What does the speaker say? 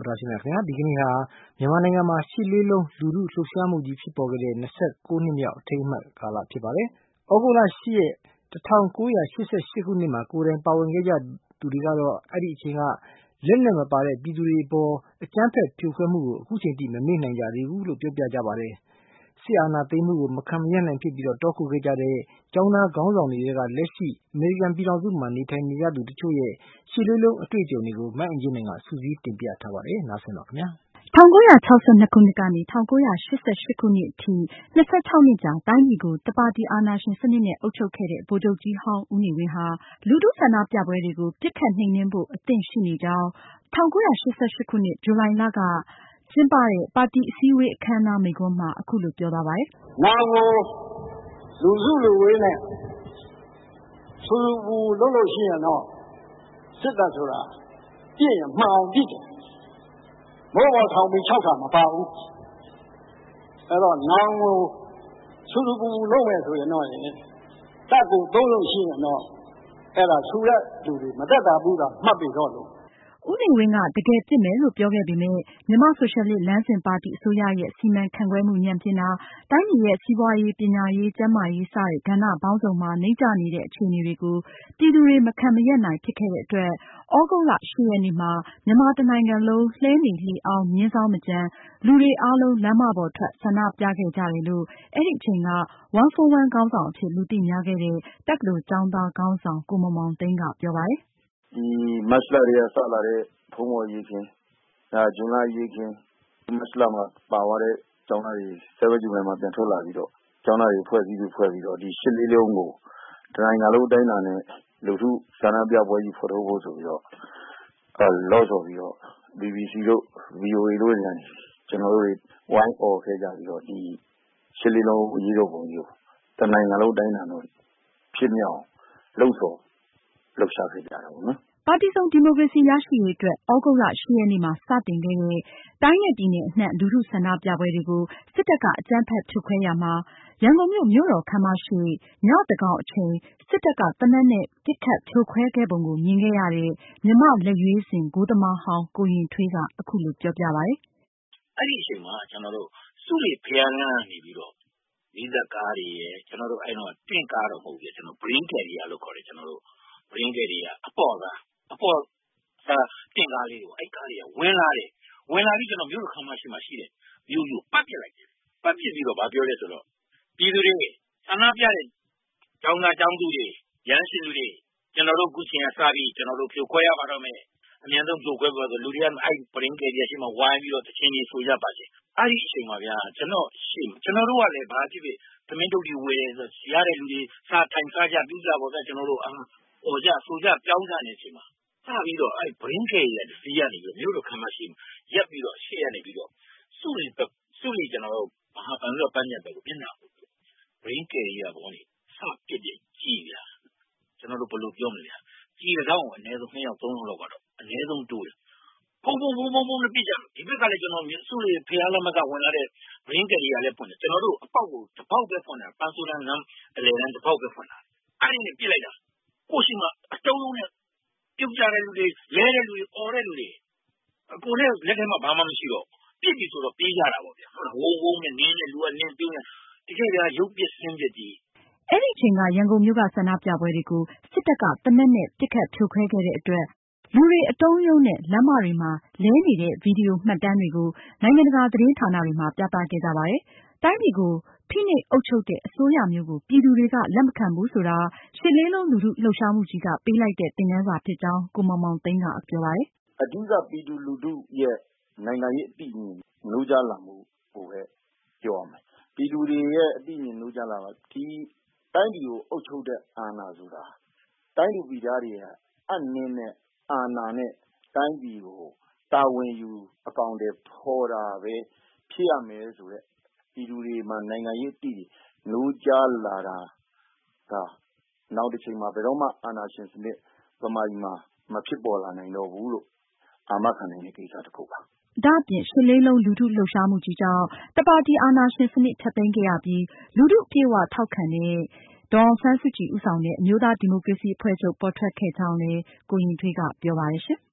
တော်တာရှင်များခင်ဗျာဒီကနေ့ဟာမြန်မာနိုင်ငံမှာရှစ်လေးလုံးလူထုလှုပ်ရှားမှုကြီးဖြစ်ပေါ်ခဲ့တဲ့29နှစ်မြောက်အထိမ်းအမှတ်ကာလဖြစ်ပါတယ်။ဩဂုတ်လ10ရက်1988ခုနှစ်မှာကိုယ်တိုင်ပါဝင်ခဲ့ကြသူတွေကတော့အဲ့ဒီအချိန်ကလက်နက်မပါတဲ့ပြည်သူတွေပေါ်အကြမ်းဖက်ဖြိုခွဲမှုကိုအခုချိန်ထိမမေ့နိုင်ကြသေးဘူးလို့ပြောပြကြပါတယ်။စစ်အာဏာသိမ်းမှုကိုမခံမရပ်နိုင်ဖြစ်ပြီးတော့တောခုခဲ့ကြတဲ့ကျောင်းသားခေါင်းဆောင်တွေကလက်ရှိအမေရိကန်ပြည်ထောင်စုမှာနေထိုင်နေကြသူတချို့ရဲ့ရှစ်လေးလုံးအတွေ့အကြုံတွေကိုမအင်ကြင်းနိုင်ကစုစည်းတင်ပြထားပါတယ်။နားဆင်ပါခင်ဗျာ။1962ခုနှစ်ကနေ1988ခုနှစ်အထိ26နှစ်ကြာတိုင်းပြည်ကိုတပါတီအာဏာရှင်စနစ်နဲ့အုပ်ချုပ်ခဲ့တဲ့ဗိုလ်ချုပ်ကြီးဟောင်းဦးနေဝင်းဟာလူထုဆန္ဒပြပွဲတွေကိုပစ်ခတ်နှိမ်နင်းဖို့အသင့်ရှိနေကြောင်း1988ခုနှစ်ဇူလိုင်လကကျင်းပတဲ့ပါတီအစည်းအဝေးအခမ်းအနားမိန့်ခွန်းမှာအခုလိုပြောသွားပါတယ်။နာကိုလူစုလူဝေးနဲ့ဆူပူလို့ရှိရင်တော့စစ်တပ်ဆိုတာပြည့်ရင်မှန်အောင်ပြည့်တယ်။မိုးပေါ်ထောင်ပြီး6ခါမပါဘူး။အဲ့တော့နာကိုဆူပူလို့မယ်ဆိုရင်တော့တပ်ကိုသုံးလို့ရှိရင်တော့အဲ့ဒါဆူတဲ့လူတွေမတက်တာဘူးကမှတ်ပြီးတော့လို့ဦးနေဝင်းကတကယ်ပြစ်မယ်လို့ပြောခဲ့ပေမဲ့မြန်မာဆိုရှယ်လစ်လမ်းစဉ်ပါတီအစိုးရရဲ့စီမံခန့်ခွဲမှုညံ့ဖျင်းတာတိုင်းပြည်ရဲ့စီးပွားရေးပညာရေးကျန်းမာရေးစတဲ့ကဏ္ဍပေါင်းစုံမှာနှိမ့်ကျနေတဲ့အခြေအနေတွေကိုပြည်သူတွေမခံမရပ်နိုင်ဖြစ်ခဲ့တဲ့အတွက်ဩဂုတ်လ10ရက်နေ့မှာမြန်မာတနိုင်ငံလုံးလှဲနေလှေအောင်မြင်းဆောင်မကြမ်းလူတွေအားလုံးလမ်းမပေါ်ထွက်ဆန္ဒပြခဲ့ကြတယ်လို့အဲ့ဒီအချိန်က141ခေါင်းဆောင်အဖြစ်လူသိများခဲ့တဲ့တက္ကသိုလ်ကျောင်းသားခေါင်းဆောင်ကိုမောင်မောင်သိန်းကပြောပါတယ်ဒီမတ်လတွေကစလာတဲ့ဖုံးပေါ်ရေးခြင်းဇွန်လရေးခြင်းမတ်လမှာပါသွားတဲ့ကျောင်းသားတွေ7 ဇူလိုင်မှာပြန်ထွက်လာပြီးတော့ကျောင်းသားတွေဖွဲ့ပြီးတော့ဒီရှစ်လေးလုံးကိုတနိုင်ငံလုံးတိုင်းတာနဲ့လူထုဆန္ဒပြပွဲကြီးဖော်ထုတ်ဖို့ဆိုပြီးတော့လောဆော်ပြီးတော့ BBC တို့ VOA တို့နေကျွန်တော်တို့ဝိုင်းអော်ခဲ့ကြပြီးတော့ဒီရှစ်လေးလုံးရေးတော့ပုံကြီးကိုတနိုင်ငံလုံးတိုင်းတာတော့ဖြစ်မြောက်လှုပ်ဆော်လှုပ်ရှားခဲ့ကြတာပေါ့နော်ပါတီစုံဒီမိုကရေစီရရှိရေးအတွက်ဩဂုတ်လ10ရက်နေ့မှာစတင်ခဲ့တဲ့တိုင်းနဲ့ပြည်နယ်အနှံ့လူထုဆန္ဒပြပွဲတွေကိုစစ်တပ်ကအကြမ်းဖက်ဖြိုခွဲရာမှာရန်ကုန်မြို့တော်ခမ်းမရှိညသန်းခေါင်အချိန်စစ်တပ်ကသေနတ်နဲ့ပစ်ခတ်ဖြိုခွဲခဲ့ပုံကိုမြင်ခဲ့ရတဲ့မြန်မာလက်ရွေးစင်ဂိုးသမားဟောင်းကိုရင်ထွေးကအခုလိုပြောပြပါတယ်။အဲ့ဒီအချိန်မှာကျွန်တော်တို့စုတွေဖျားလန်းနေပြီးတော့မိသက်ကားတွေရဲ့ကျွန်တော်တို့အဲ့တော့တင့်ကားတော့မဟုတ်ဘူးကျွန်တော် brain carrier လို့ခေါ်တယ်ကျွန်တော်တို့ brain carrier အပေါ်တင့်ကားလေးကိုအဲ့ကားတွေကဝင်လာပြီးကျွန်တော်မြို့တော်ခမ်းမရှိမှရှိတယ်မြို့ကိုပတ်ပစ်လိုက်တယ်ပတ်ပစ်ပြီးတော့ဗာပြောလဲဆိုတော့ပြည်သူတွေဆန္ဒပြတဲ့ကျောင်းသားကျောင်းသူတွေရန်ရှင်လူတွေကျွန်တော်တို့ခုချိန်ကစပြီးကျွန်တော်တို့ဖြိုခွဲရပါတော့မယ်အမြန်ဆုံးဖြိုခွဲပါဆိုလူတွေကအဲ့ brain carrier ရှိမှဝိုင်းပြီးတော့တချင်းကြီးဆိုကြပါစေအဲ့ဒီအချိန်မှာဗျာကျွန်တော်တို့ကလည်းဘာဖြစ်ဖြစ်သမင်းတုပ်တွေဝယ်ဆိုရတဲ့လူတွေစားထိုင်စားကြပြုကြပါဗျာကျွန်တော်တို့ဟိုကြဆိုကြပြောင်းကြနေချိန်မှာစပြီးတော့အဲ့ brain carrier တစီးကနေပြီးမြို့တော်ခမ်းမရှိရက်ပြီးတော့ရှေ့ရနေပြီးတော့စုတွေကျွန်တော်တို့ဘာပန်လို့ပန်းညက်ပဲကိုပြင်တာ brain carrier ဘောနေစပစ်တယ်ကြီးဗျာကျွန်တော်တို့ဘယ်လိုပြောမလဲကြီးတော့အနည်းဆုံး2ယောက်3ယောက်လောက်ကတော့အနည်းဆုံးတိုးတယ်ဘုံနဲ့ပြစ်ကြဒီဘက်ကလည်းကျွန်တော်စုတွေဖျားလက်မကဝင်လာတဲ့ brain carrier လည်းဖွင့်တယ်ကျွန်တော်တို့အပေါက်ကိုတစ်ပေါက်ပဲဖွင့်တာပန်းဆိုးတန်းလမ်းအလယ်တန်းတစ်ပေါက်ပဲဖွင့်တာအဲ့ဒီနဲ့ပြစ်လိုက်တာကိုရှိမှအတုံးလုံးနဲ့ပြုတ်ကြတဲ့လူတွေလဲတဲ့လူတွေអော်တဲ့လူတွေကိုနဲ့လက်ထဲမှာဘာမှမရှိတော့ပြစ်ပြီဆိုတော့ပြေးကြတာပေါ့ဗျာဝုန်းနဲ့နင်းတဲ့လူကနင်းပြုံးနေတကယ်ကရုပ်ပစ်ဆင်းပစ်ကြီးအဲ့ဒီအချိန်ကရန်ကုန်မြို့ကဆန္ဒပြပွဲတွေကိုစစ်တပ်ကသေနတ်နဲ့ပစ်ခတ်ဖြိုခွဲခဲ့တဲ့အတွက်လူတွေအတုံးရုံးနဲ့လမ်းမတွေမှာလဲနေတဲ့ဗီဒီယိုမှတ်တမ်းတွေကိုနိုင်ငံတကာသတင်းဌာနတွေမှာပြသခဲ့ကြပါတယ်။တိုင်းပြည်ကိုဖိနှိပ်အုပ်ချုပ်တဲ့အစိုးရမျိုးကိုပြည်သူတွေကလက်မခံဘူးဆိုတာရှစ်လေးလုံးလူထုလှုပ်ရှားမှုကြီးကပေးလိုက်တဲ့သင်ခန်းစာဖြစ်ကြောင်းကိုမောင်မောင်သိန်းကပြောပါတယ်။အဓိကပြည်သူလူထုရဲ့နိုင်ငံရေးအသိဉာဏ်နိုးကြားလာမှုကိုပဲပြောရမယ်။ပြည်သူတွေရဲ့အသိဉာဏ်နိုးကြားလာမှာဒီတိုင်းပြည်ကိုအုပ်ချုပ်တဲ့အာဏာဆိုတာတိုင်းသူပြည်သားတွေကအနှင်းနဲ့အာဏာနဲ့တိုင်းပြည်ကိုတာဝန်ယူအကောင်တွေဖော်တာပဲဖြစ်ရမယ်ဆိုတဲ့ပြည်သူတွေမှာနိုင်ငံရေးအသိနိုးကြားလာတာကနောက်တစ်ချိန်မှာဘယ်တော့မှအာဏာရှင်စနစ်ဗမာပြည်မှာမဖြစ်ပေါ်လာနိုင်တော့ဘူးလို့အာမခံနိုင်တဲ့ကိစ္စတစ်ခုပါဒါအပြင်ရှစ်လေးလုံးလူထုလှုပ်ရှားမှုကြီးကြောင့်တပါတီအာဏာရှင်စနစ်ဖျက်သိမ်းခဲ့ရပြီးလူထုပြေဝထောက်ခံတဲ့ဒေါ်အောင်ဆန်းစုကြည်ဦးဆောင်တဲ့အမျိုးသားဒီမိုကရေစီအဖွဲ့ချုပ်ပေါ်ထွက်ခဲ့ကြောင်းလည်းကိုရင်ထွေးကပြောပါတယ်ရှင်။